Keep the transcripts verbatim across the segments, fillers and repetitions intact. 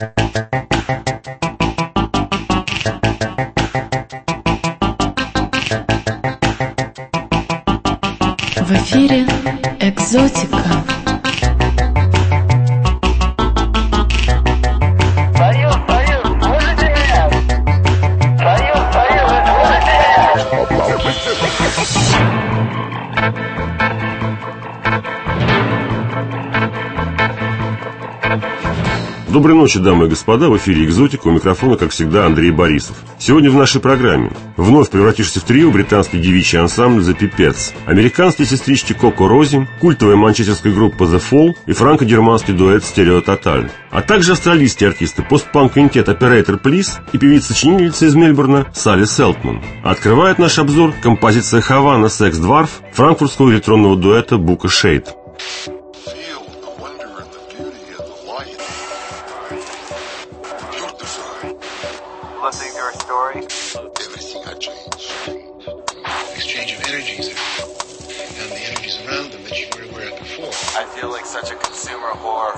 В эфире «Экзотика». Союз, Союз, слышите меня? Союз, Союз, слышите меня? Доброй ночи, дамы и господа, в эфире «Экзотика», у микрофона, как всегда, Андрей Борисов. Сегодня в нашей программе вновь превратившийся в трио британский девичий ансамбль The Pipettes, американские сестрички Коко Рози, культовая манчестерская группа The Fall и франко-германский дуэт Стерео Тоталь, а также австралийские артисты постпанк-квинтет Operator Please и певица-сочинительница из Мельбурна Салли Селтман. Открывает наш обзор композиция Havana Sex Dwarf франкфуртского электронного дуэта Book of Shade. Listening to her story. Everything had changed. Exchange of energies and the energies around them that you were aware of before. I feel like such a consumer whore.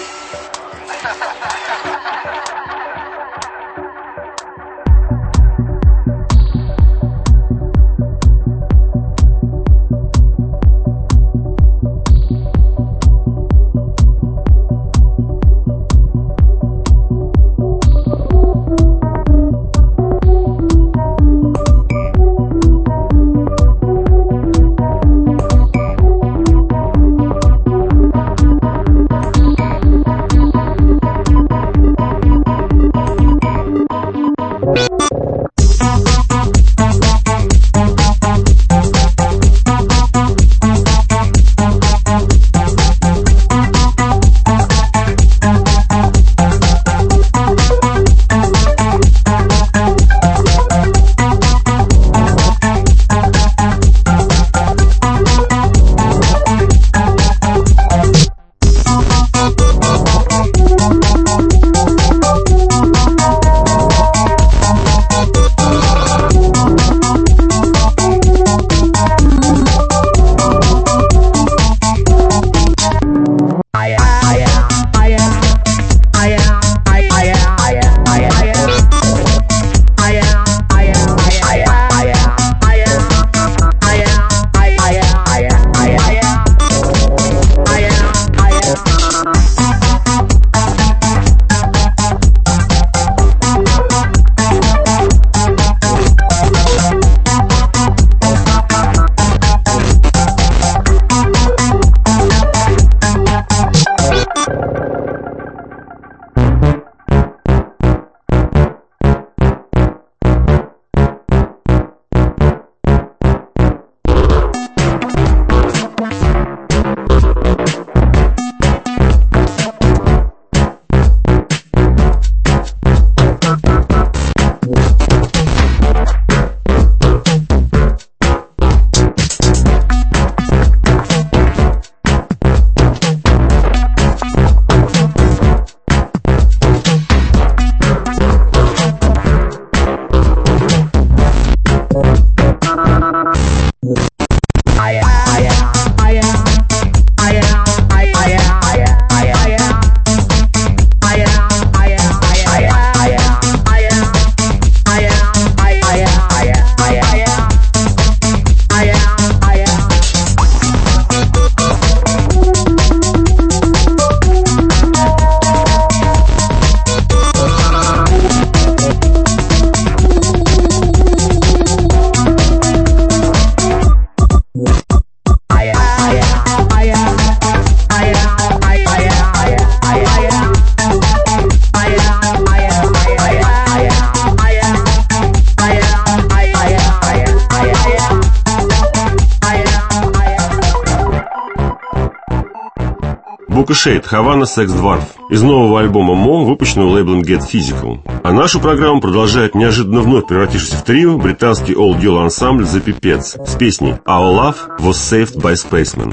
Book of Shade, Havana Sex Dwarf из нового альбома Mo, выпущенного лейблом Get Physical. А нашу программу продолжает неожиданно вновь превратившийся в трио британский all-girl ансамбль The Pipettes с песней Our Love Was Saved by Spacemen.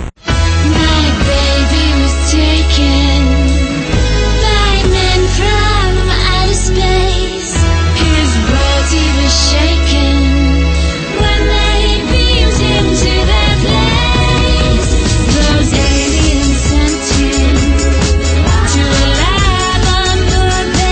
Those aliens sent him to a lab on board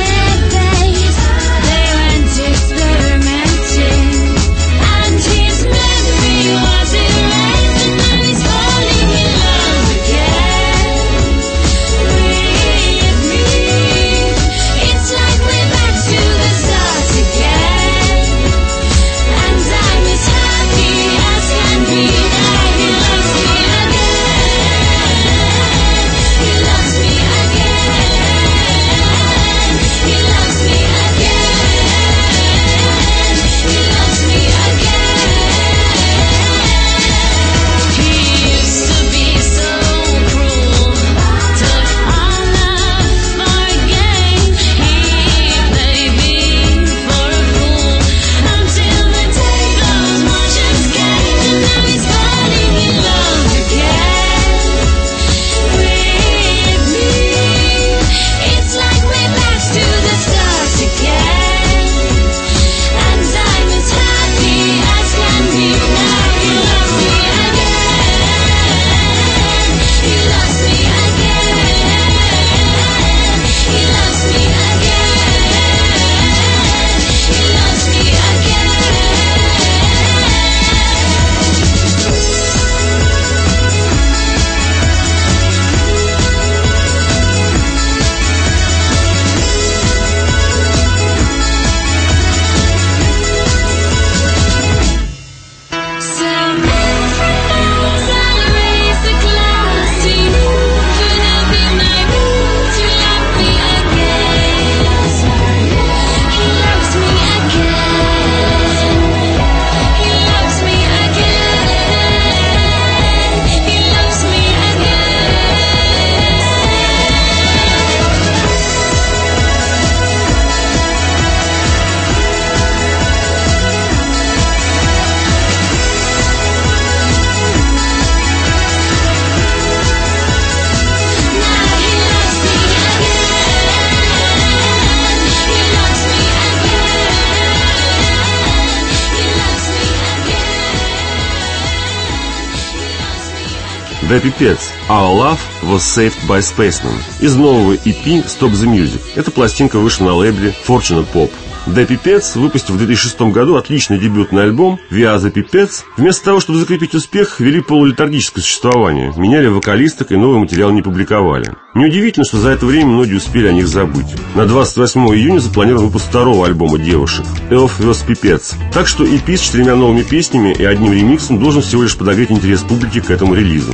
The Pipettes «Our Love Was Saved by Spacemen» из нового и пи «Stop the Music». Эта пластинка вышла на лейбле Fortune Pop. The Pipettes, выпустив в две тысячи шестом году отличный дебютный альбом «We Are The Pipettes», вместо того, чтобы закрепить успех, вели полулитургическое существование, меняли вокалисток и новый материал не публиковали. Неудивительно, что за это время многие успели о них забыть. На двадцать восьмого июня запланирован выпуск второго альбома девушек «Elf vs. Pipettes». Так что и пи с четырьмя новыми песнями и одним ремиксом должен всего лишь подогреть интерес публики к этому релизу.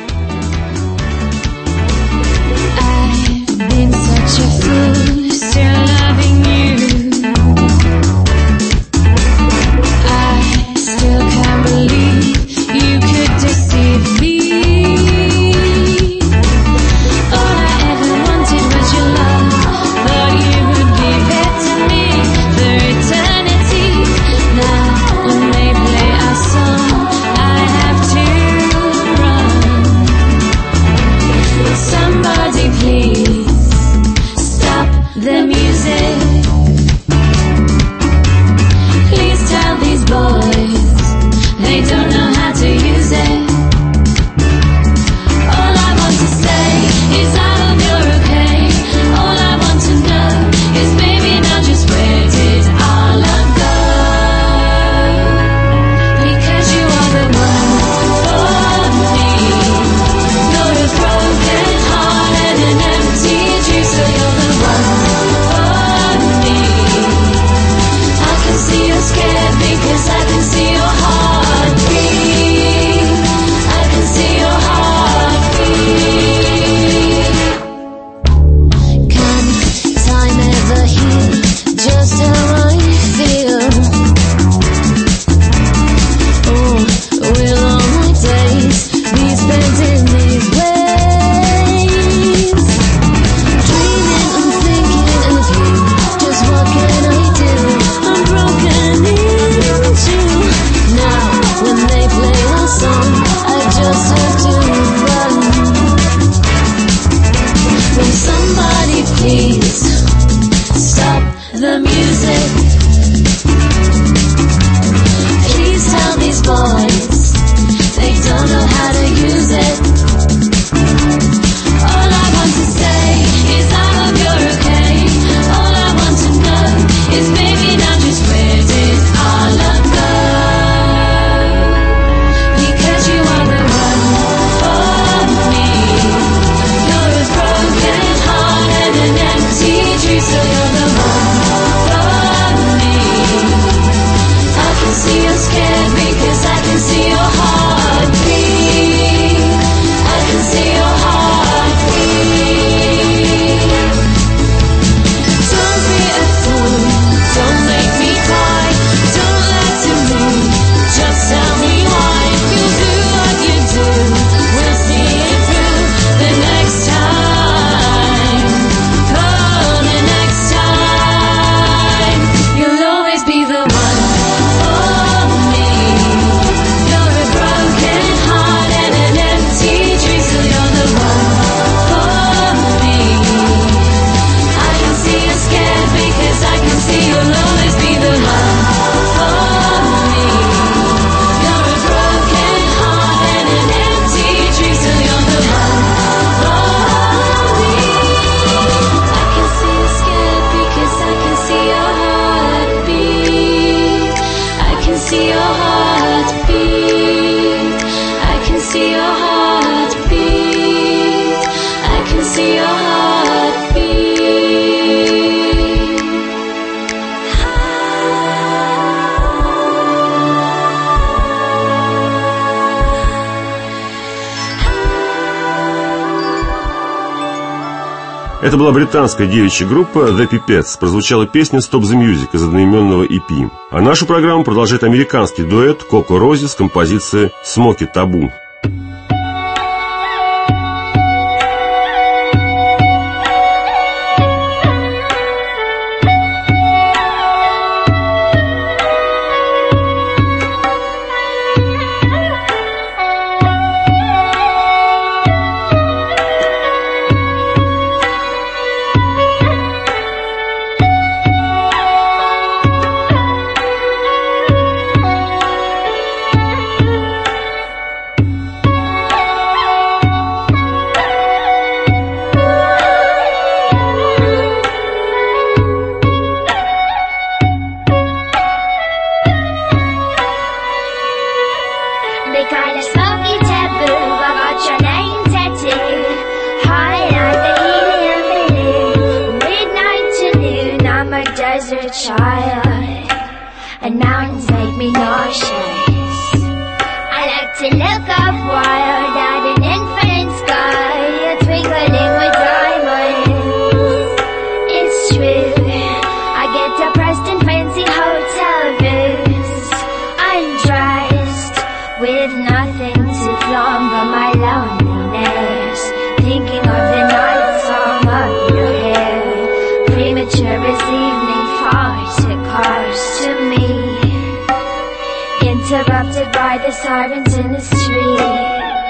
Это была британская девичья группа The Pipettes. Прозвучала песня «Stop the Music» из одноименного и пи. А нашу программу продолжает американский дуэт Коко Рози с композицией «Смоки Табу». I'm a desert child, and mountains make me nauseous. I like to look up wild at an infinite sky, a twinkling with diamonds. It's true, I get depressed in fancy hotel views, undressed, with nothing to flaunt but my loneliness, thinking of the night song of your hair. Premature as evening falls to cars to me, interrupted by the sirens in the street.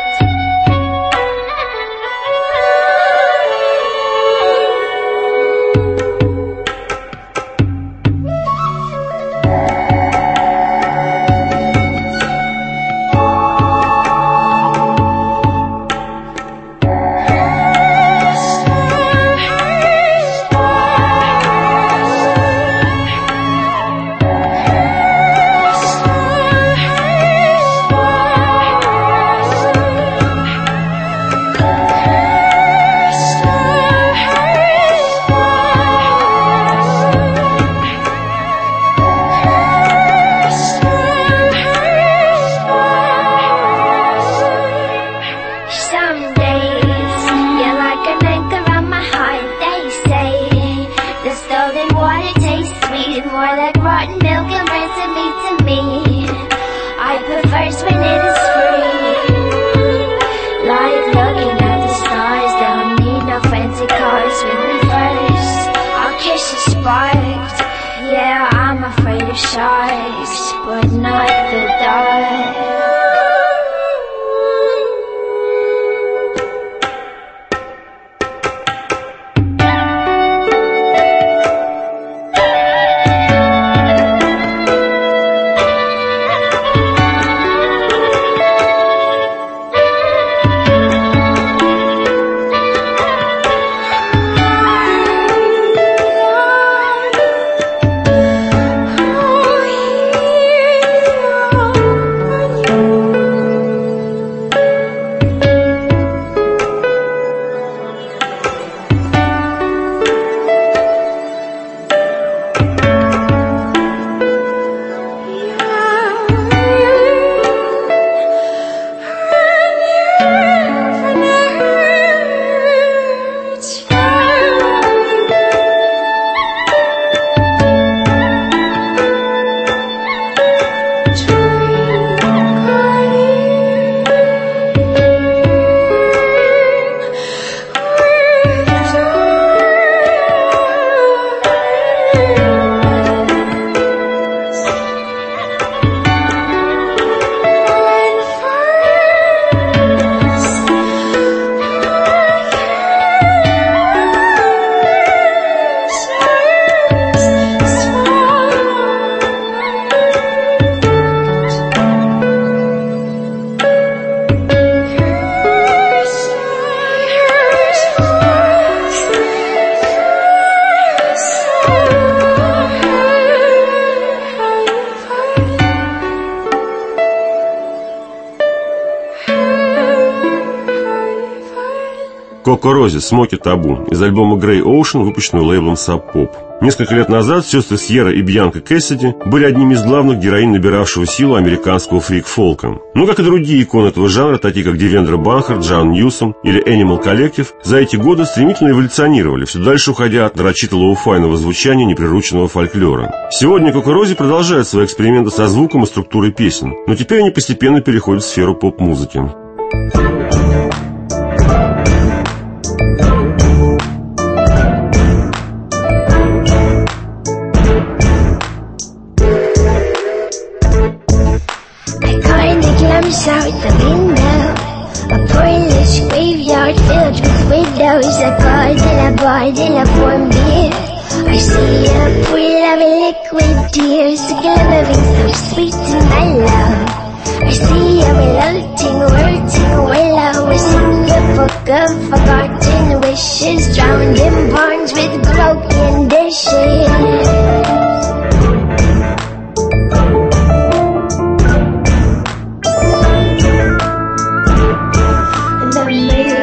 Коко Рози, Смоки Табу из альбома Grey Ocean, выпущенного лейблом Sub Pop. Несколько лет назад сестры Сьерра и Бьянка Кэссиди были одними из главных героинь набиравшего силу американского фрик-фолка. Но, как и другие иконы этого жанра, такие как Девендра Банхарт, Джон Ньюсом или Animal Collective, за эти годы стремительно эволюционировали, все дальше уходя от нарочито лоу-файного звучания неприрученного фольклора. Сегодня Коко Рози продолжает свои эксперименты со звуком и структурой песен, но теперь они постепенно переходят в сферу поп-музыки. Out the window, a poorless graveyard filled with widows. A garden, a bottle of warm beer. I see a pool of liquid tears, glimmering so sweet and mellow. I see a relucting, wilting willow, a single book of forgotten wishes, drowned in ponds with broken dishes.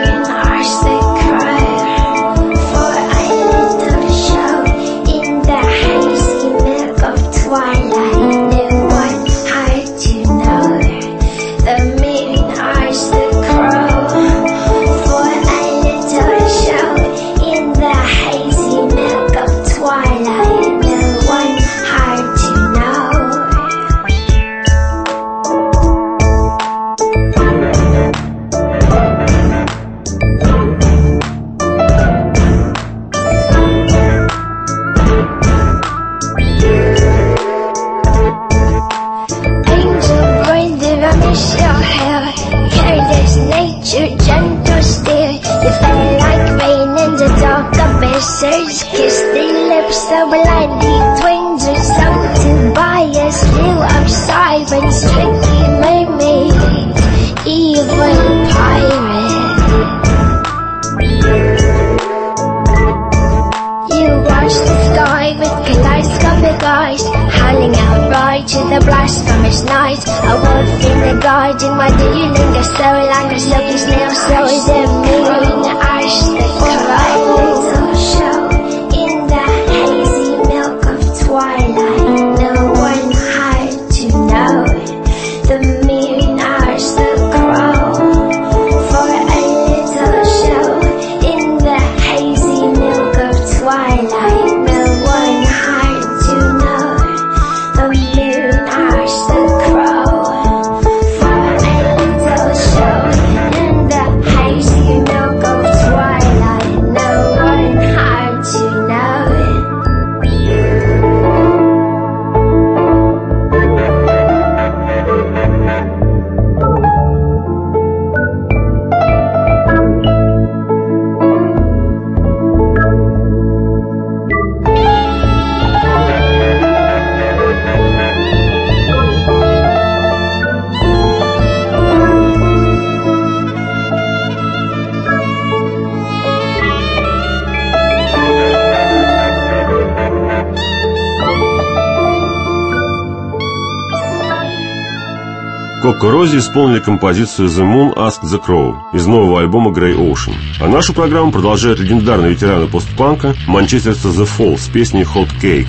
The the blasphemous night. A wolf in the garden, why do you linger so like a silky snail? So is it moon, ash, the little show in the hazy milk of twilight. No one had to know. The moon, ash, the crow for a little show in the hazy milk of twilight. No one had to know. The moon, ash, the crow for a little show in the hazy milk of twilight. No one had to know. Коко Рози исполнили композицию «The Moon Asked the Crow» из нового альбома «Grey Ocean». А нашу программу продолжают легендарные ветераны постпанка манчестерцы The Fall с песней «Hot Cake».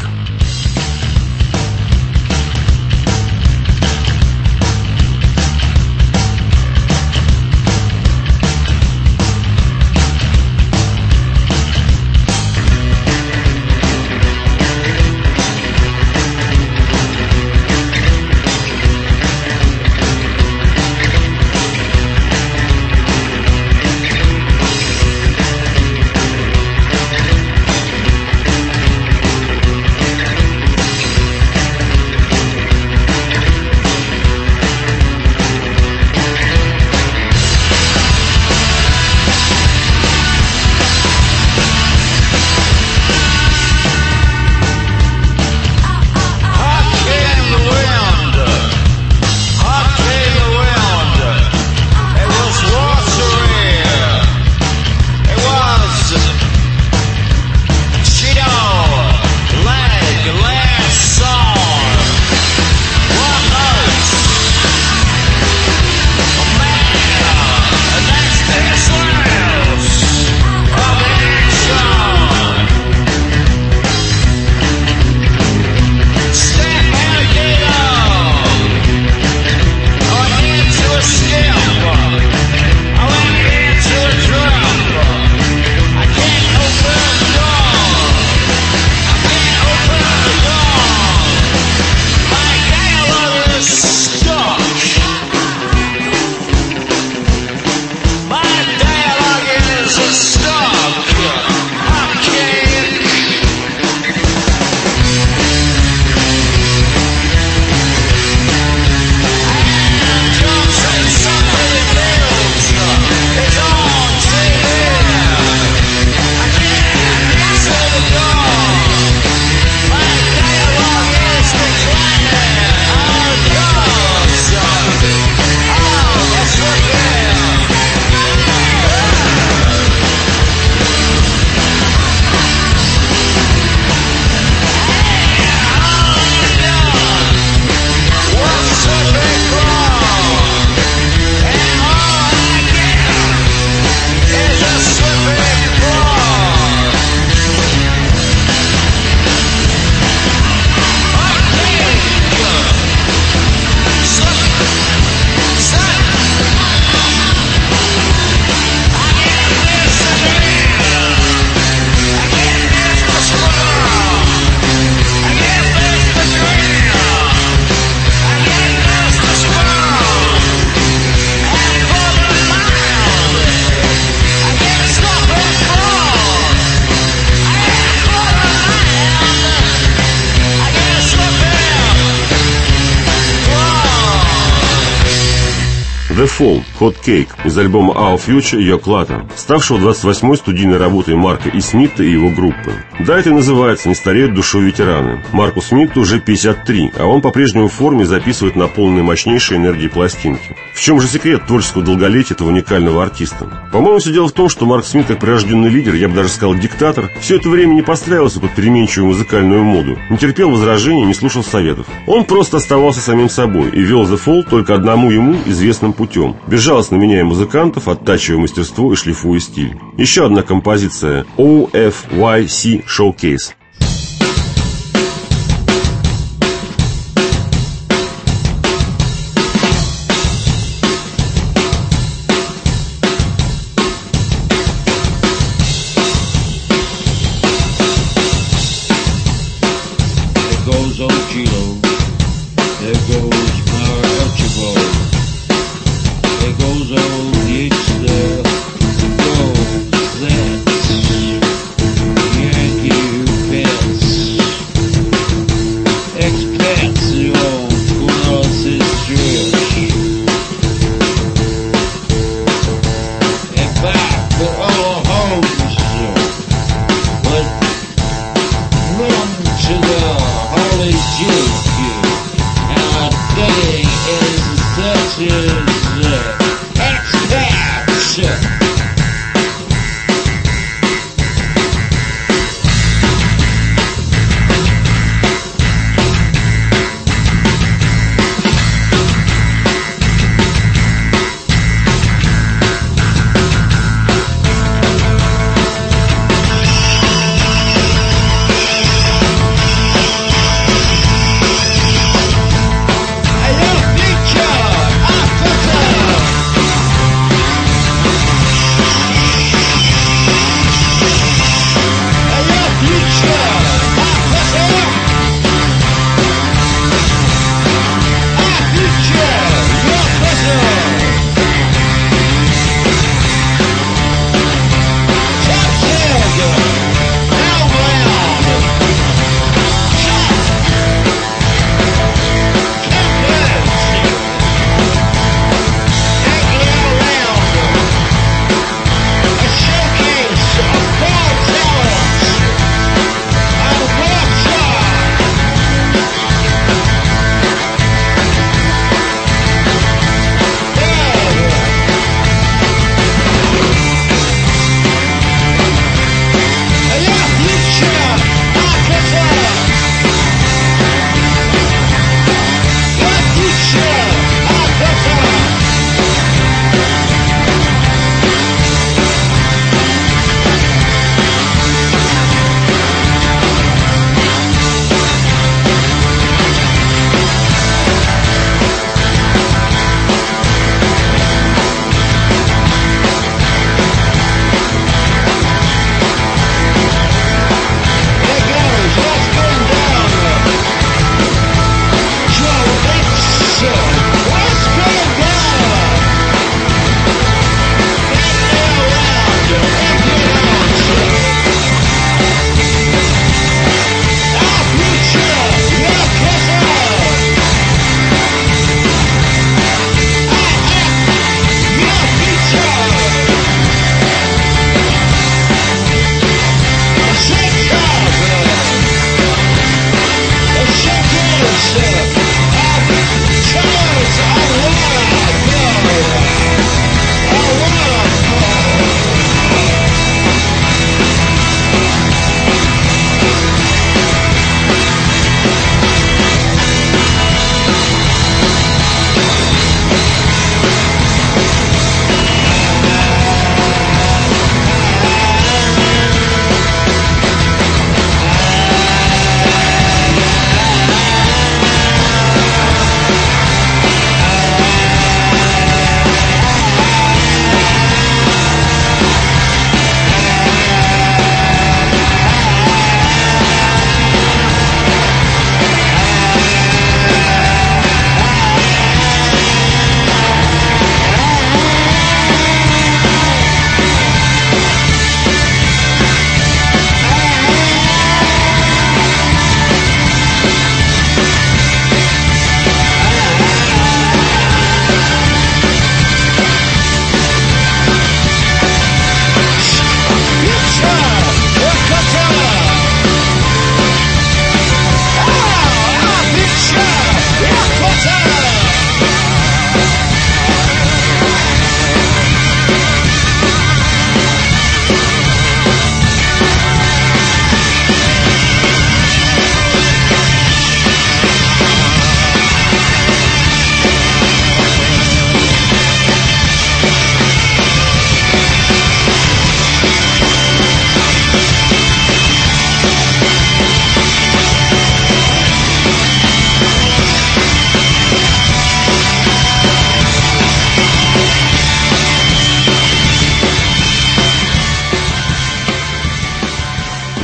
The Fall, Hot Cake из альбома Our Future Your Clutter, ставшего двадцать восьмой студийной работой Марка И. Смита и его группы. Да, это называется «Не стареют душой ветераны». Марку Смиту уже пятьдесят три, а он по-прежнему в форме записывает наполненные мощнейшей энергией пластинки. В чем же секрет творческого долголетия этого уникального артиста? По-моему, все дело в том, что Марк Смит, как прирожденный лидер, я бы даже сказал диктатор, все это время не подстраивался под переменчивую музыкальную моду, не терпел возражений, не слушал советов. Он просто оставался самим собой и вел The Fall только одному ему известным путем, безжалостно меняя музыкантов, оттачивая мастерство и шлифуя стиль. Еще одна композиция о эф уай си Showcase.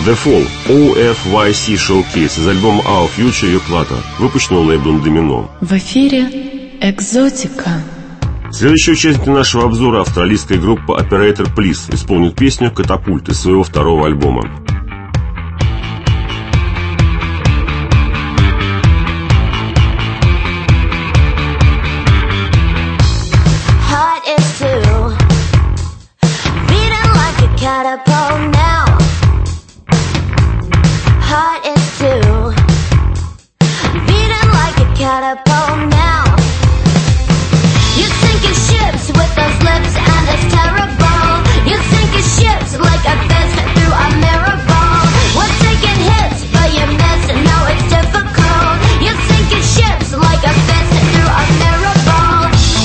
The Fall о эф вай си Showcase из альбома Our Future Your Clutter, выпущенного лейблом Domino. В эфире «Экзотика». Следующие участники нашего обзора — австралийская группа Operator Please исполнит песню «Катапульт» из своего второго альбома. Catapult now. Heart is too beating like a catapult now. You sinking ships with those lips and it's terrible. You sinking ships like a fist through a mirror ball. We're taking hits but you miss and now it's difficult. You sinking ships like a fist through a mirror ball.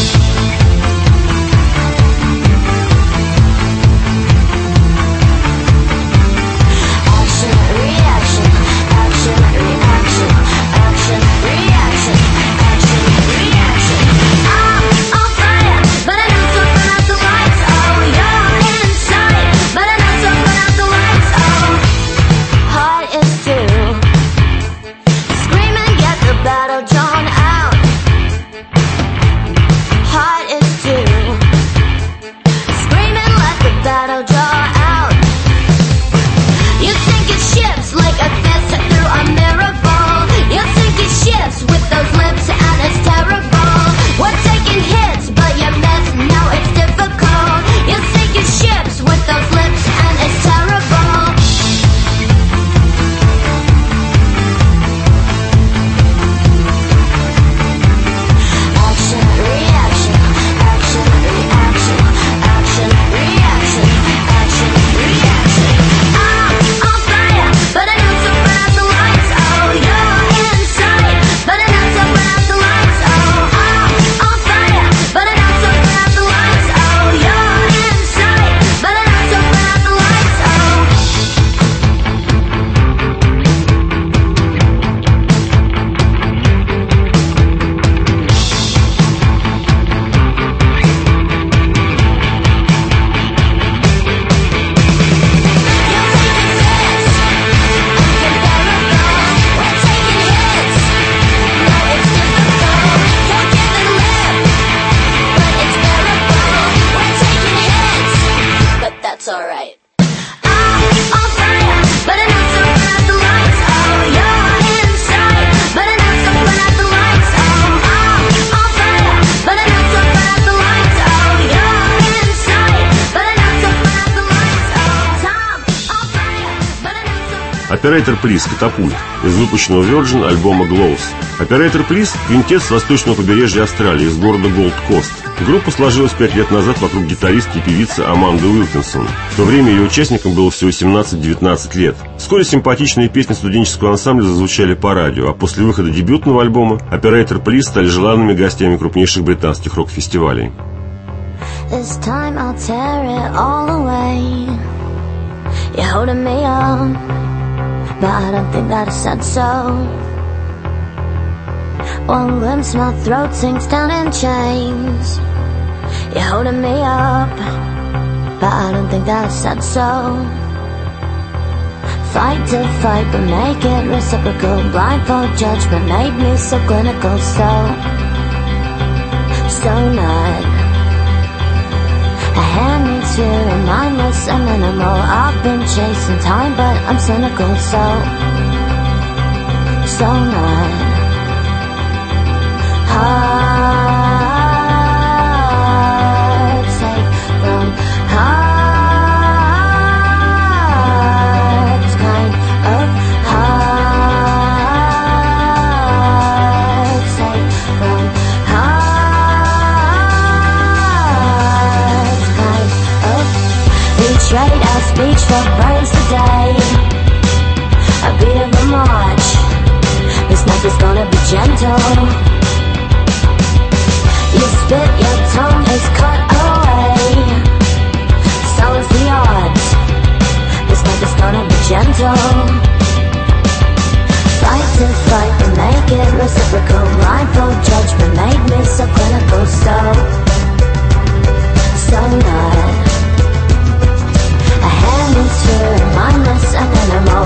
Operator Please «Катапульт» из выпущенного Virgin альбома Glows. Operator Please – квинтет с восточного побережья Австралии, из города Голд Кост. Группа сложилась пять лет назад вокруг гитаристки и певицы Аманды Уилкинсон. В то время ее участникам было всего семнадцать-девятнадцать лет. Вскоре симпатичные песни студенческого ансамбля зазвучали по радио, а после выхода дебютного альбома Operator Please стали желанными гостями крупнейших британских рок-фестивалей. But I don't think that I said so. One glimpse, my throat sinks down in chains. You're holding me up, but I don't think that I said so. Fight to fight, but make it reciprocal. Blindfold judgment made me so clinical, so so not. A hand needs fear and mindless and minimal. I've been chasing time, but I'm cynical, so so not. Heart take from heart, kind of heart take from heart, kind of. We trade our speech for brains today. A beat of a march. This night is gonna be gentle. You spit, your tongue is cut away. So is the odds. This night is gonna be gentle. Fight to fight and make it reciprocal. Blindfold judgment made me so clinical. So, so not. A hand is fear, mindless and animal.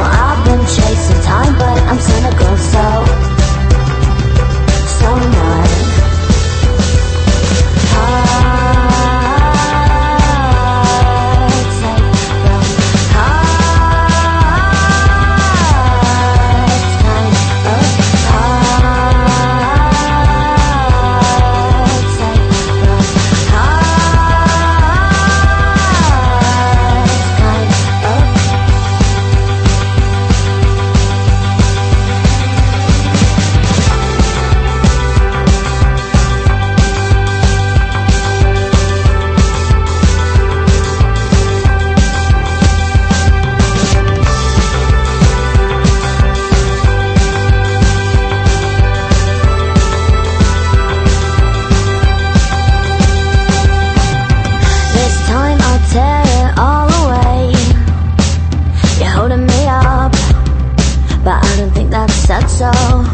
said so.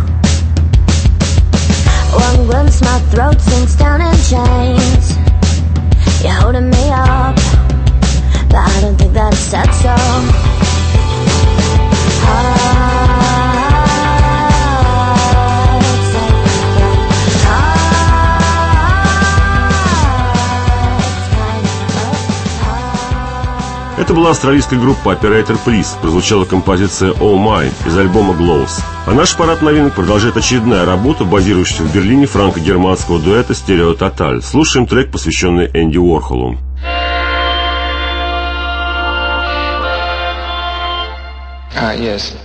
One glimpse, my throat sinks down in chains. You're holding me up, but I don't think that I said so. Это была австралийская группа Operator Please. Прозвучала композиция Oh My из альбома Glows. А наш парад новинок продолжает очередная работа, базирующаяся в Берлине франко-германского дуэта Stereo Total. Слушаем трек, посвященный Энди Уорхолу. Ah, yes.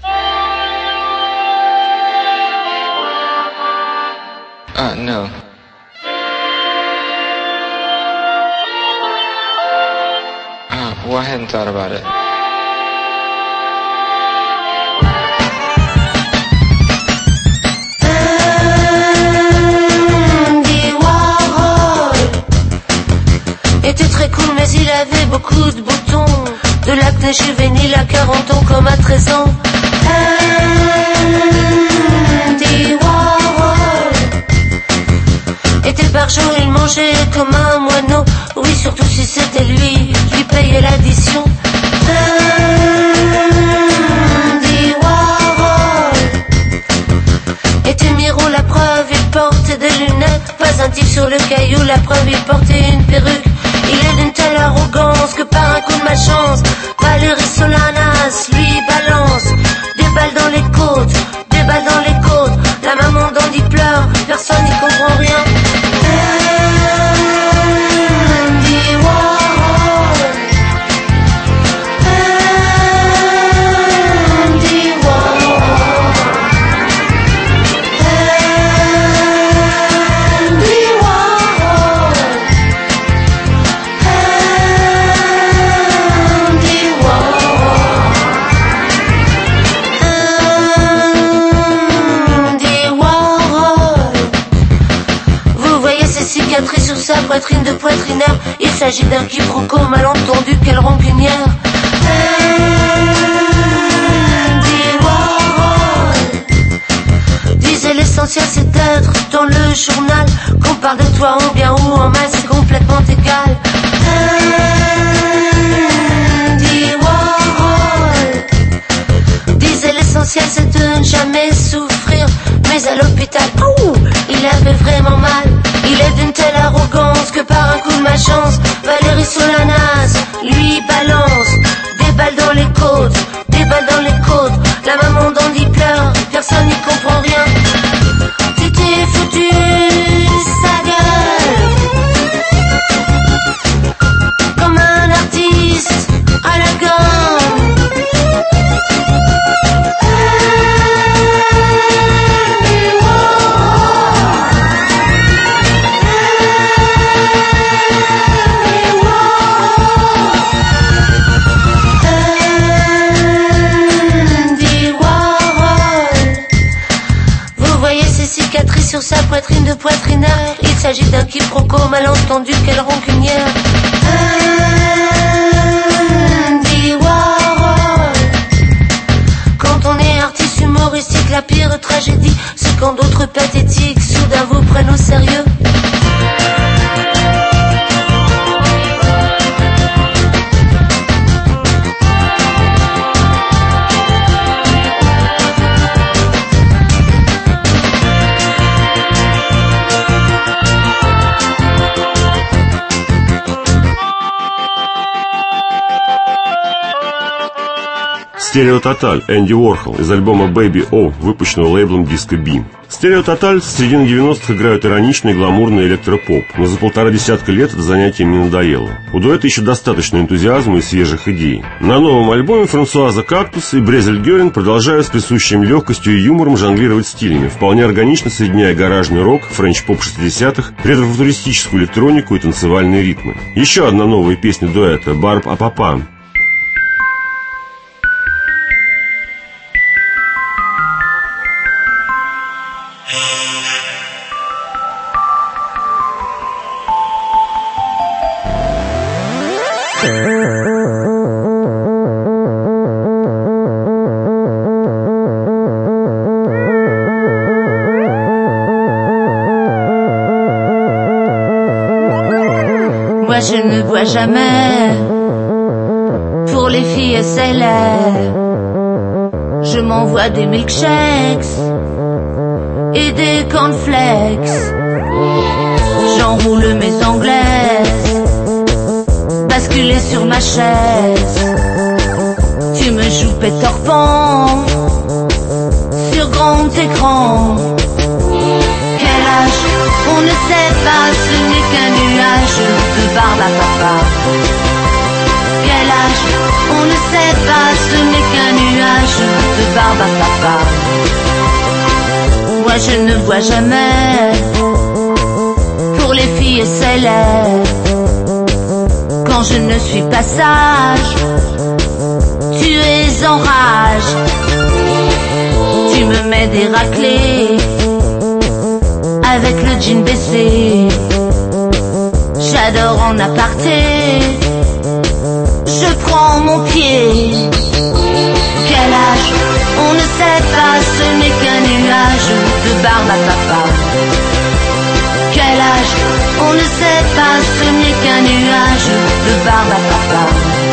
Ah, no. Ah, well, I hadn't thought about it. Andy Warhol était très cool, mais il avait beaucoup de boutons. De l'acné juvénile à quarante ans comme à treize ans. Andy Warhol était par jour, il mangeait comme un moineau. Oui, surtout si c'était lui qui payait l'addition. Andy Warhol était Miro, la preuve, il portait des lunettes. Pas un type sur le caillou, la preuve, il portait une perruque. Il est d'une telle arrogance que par un coup de malchance, Valérie Solanas lui balance des balles dans les côtes, des balles dans les côtes. La maman d'Andy pleure, personne n'y comprend rien. Andy Warhol, Andy Warhol, Andy Warhol. Sur sa poitrine de poitrineur, il s'agit d'un quiproquo malentendu, quelle rancunière. Andy Warhol disait l'essentiel c'est d'être dans le journal, qu'on parle de toi en bien ou en mal, c'est complètement égal. Andy Warhol disait l'essentiel c'est de ne jamais souffrir, mais à l'hôpital, ouh, il avait vraiment mal. Il est d'une telle arrogance que par un coup de malchance, Valérie Solanas lui balance des balles dans les côtes, des balles dans les côtes. La maman d'Andy pleure, personne n'y comprend rien. Tu t'es foutu sa gueule comme un artiste à la gomme. Sur sa poitrine de poitrineur, il s'agit d'un quiproquo malentendu, quelle rancunière. Andy Warhol. Quand on est artiste humoristique, la pire tragédie, c'est quand d'autres pathétiques soudain vous prennent au sérieux. Stereo Total, Энди Уорхол из альбома Baby O, выпущенного лейблом Disco Beam. Stereo Total с середины девяностых играют ироничный, гламурный электропоп, но за полтора десятка лет это занятие им не надоело. У дуэта еще достаточно энтузиазма и свежих идей. На новом альбоме Франсуаза Кактус и Брезель Герин продолжают с присущим легкостью и юмором жонглировать стилями, вполне органично соединяя гаражный рок, френч-поп шестидесятых, ретро-футуристическую электронику и танцевальные ритмы. Еще одна новая песня дуэта «Барб А-Папа». Moi je ne bois jamais. Pour les filles célèbres, je m'envoie des milkshakes et des cornflakes. J'enroule mes anglaises, basculer sur ma chaise. Tu me joues Peter Pan sur grand écran. Quel âge? On ne sait pas, ce n'est qu'un nuage de barbe à papa. Quel âge? On ne sait pas, ce n'est qu'un nuage de barbe à papa. Moi je ne bois jamais. Pour les filles célèbres, quand je ne suis pas sage, tu es en rage. Tu me mets des raclés avec le jean baissé. J'adore en aparté, je prends mon pied. Quel âge? On ne sait pas, ce n'est qu'un nuage de barbe à papa. Quel âge? On ne sait pas, ce n'est qu'un nuage de barbe à papa.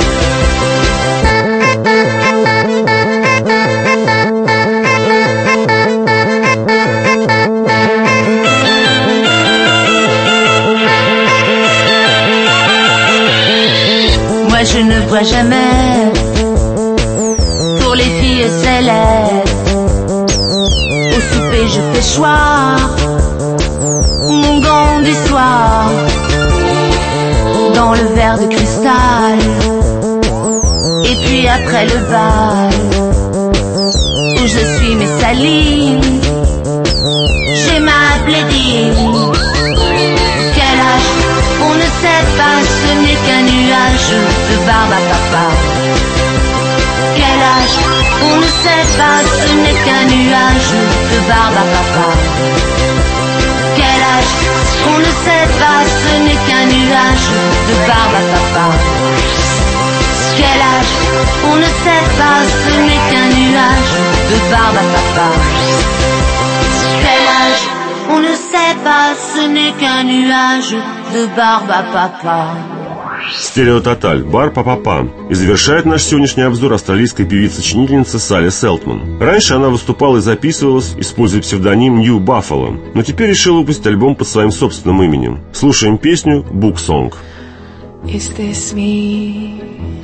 Moi je ne bois jamais. Pour les filles célèbres, au souper je fais choix mon gant du soir dans le verre de cristal. Et puis après le bal, où je suis Messaline, j'ai ma blédine. Quel âge? On ne sait pas, ce n'est qu'un nuage de barbe à papa. Quel âge? On ne sait pas, ce n'est qu'un nuage de barbe à papa. Quel âge? On ne sait pas, ce n'est qu'un nuage de barbe à papa. Quel âge? On ne sait pas, ce n'est qu'un nuage de barbe à papa. Quel âge? On ne sait pas, ce n'est qu'un nuage de barbe à papa. Стерео Тоталь, бар па-па-па. И завершает наш сегодняшний обзор австралийская певица-сочинительница Салли Селтман. Раньше она выступала и записывалась, используя псевдоним New Buffalo, но теперь решила выпустить альбом под своим собственным именем. Слушаем песню Book Song. Is this me?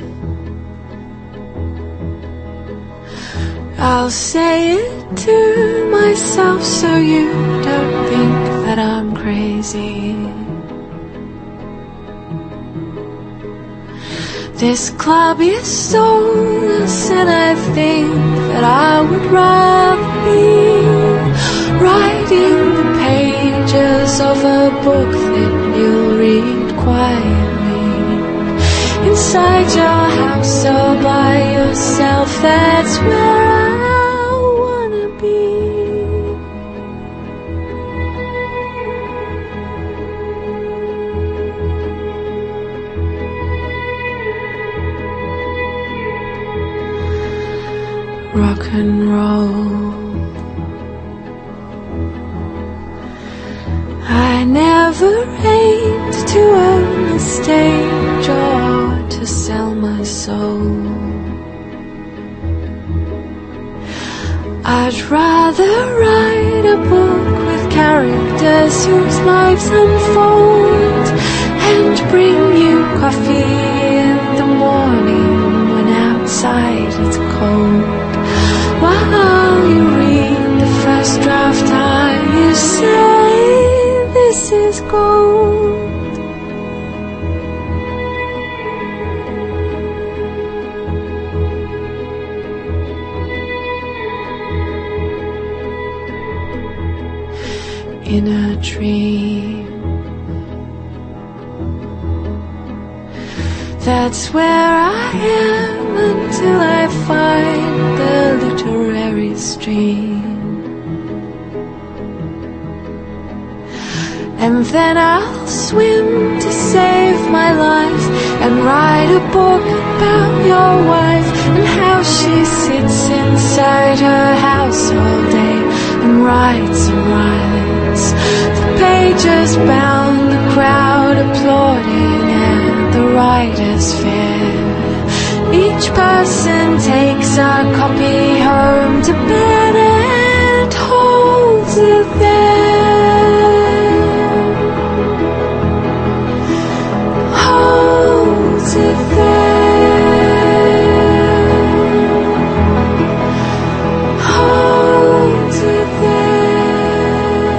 I'll say it to myself so you don't think that I'm crazy. This club is soulless and I think that I would rather be writing the pages of a book that you'll read quietly inside your house all by yourself. That's where I wanna be. Rock and roll. I never aimed to own a stage or to sell my soul. I'd rather write a book with characters whose lives unfold and bring you coffee in the morning when outside it's cold. While you read the first draft, I you say this is gold. In a dream, that's where I am until I find the literary stream. And then I'll swim to save my life and write a book about your wife and how she sits inside her house all day and writes and writes. The pages bound, the crowd applauding atmosphere. Each person takes a copy home to bed and holds it there. Holds it there. Holds it there.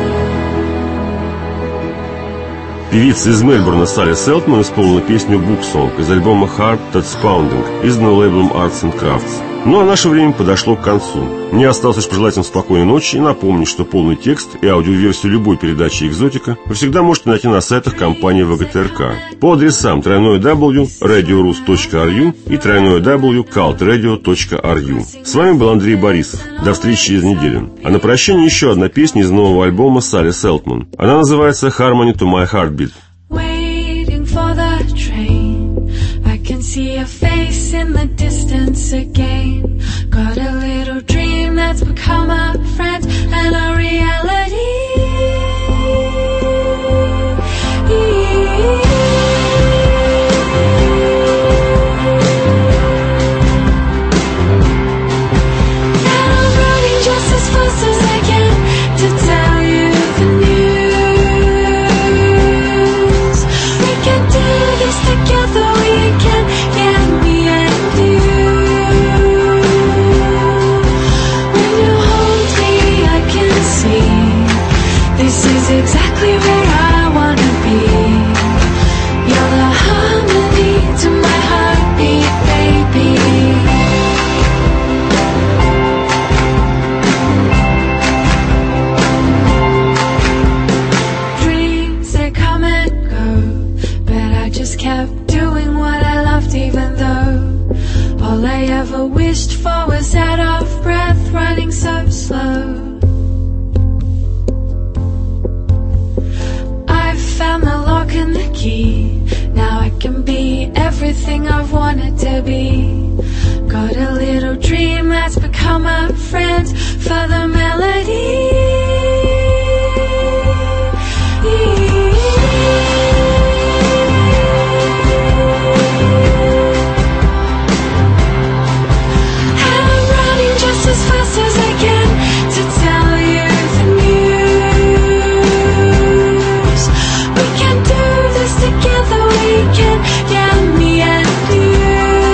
Певица из Мельбурна Салли Селтман исполнила песню «Book-Song» из альбома «Heart That's Pounding», изданного лейблом Arts and Crafts. Ну а наше время подошло к концу. Мне осталось лишь пожелать вам спокойной ночи и напомнить, что полный текст и аудиоверсию любой передачи «Экзотика» вы всегда можете найти на сайтах компании вэ гэ тэ эр ка по адресам дабл ю дабл ю дабл ю точка радиорус точка ар ю и дабл ю дабл ю дабл ю точка калт радио точка ар ю. С вами был Андрей Борисов. До встречи через неделю. А на прощание еще одна песня из нового альбома Салли Селтман. Она называется «Harmony to My Heartbeat». See a face in the distance again. Got a little dream that's become a friend and a reality. And I'm running just as fast as I can to tell you the news. We can do this together, we can. This is exactly where I wanna be. You're the harmony to my heartbeat, baby. Dreams, they come and go, but I just kept doing what I loved even though all I ever wished for was out of breath, running so slow. Found the lock and the key. Now I can be everything I've wanted to be. Got a little dream that's become a friend for the melody. And I'm running just as fast as I can to tell you the news. Together we can, yeah, me and you.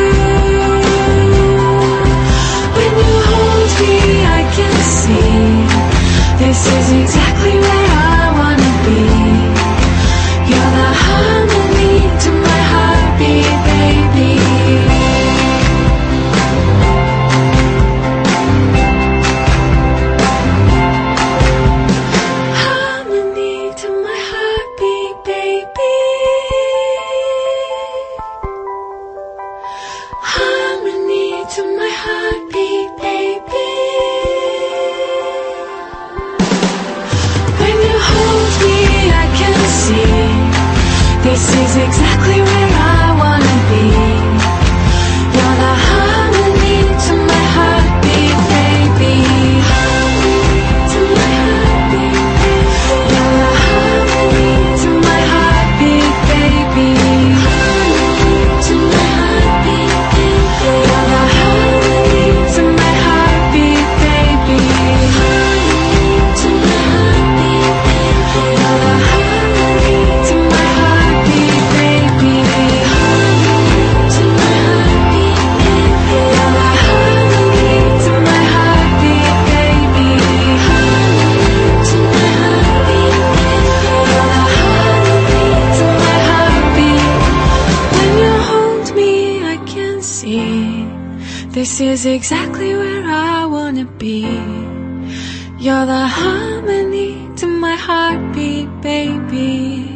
When you hold me, I can see this is exactly where I wanna be. You're the harmony to my heartbeat, baby. Harmony to my heartbeat, baby. Harmony to my heartbeat, baby. When you hold me, I can see this is exactly where I wanna be. You're the harmony to my heartbeat, baby. Harmony to my heartbeat, baby. You're the harmony to my heartbeat, baby. Harmony to my heartbeat, baby. You're the harmony to my heartbeat, baby. Harmony to my heartbeat, baby. You're the harmony to my heartbeat, baby. Harmony to my heartbeat, baby. You're the harmony to my heartbeat, baby. Harmony to my heartbeat, baby. You're the harmony to my heartbeat. When you hold me, I can see this is exactly where I wanna be. You're the harmony to my heartbeat, baby.